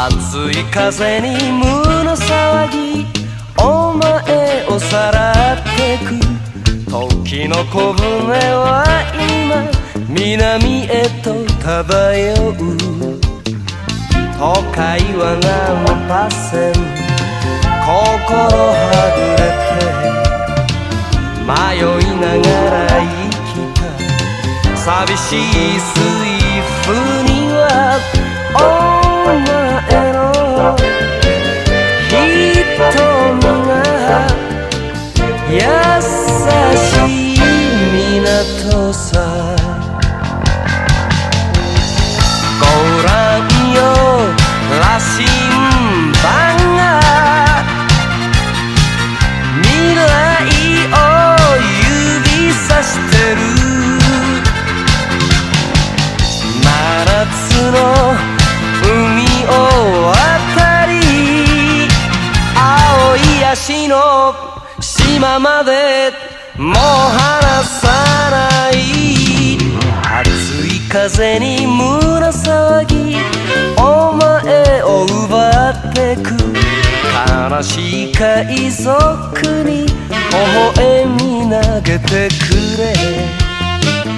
熱い風に胸騒ぎお前をさらってく時の小舟は今南へと漂う都会は何パーセン心はぐれて迷いながら生きた寂しい水夫にはお前の瞳が優しい港さご覧よ羅針盤が未来を指さしてる真夏の海を渡り青い足の島までもう離さない熱い風に胸騒ぎお前を奪ってく悲しい海賊に微笑み投げてくれ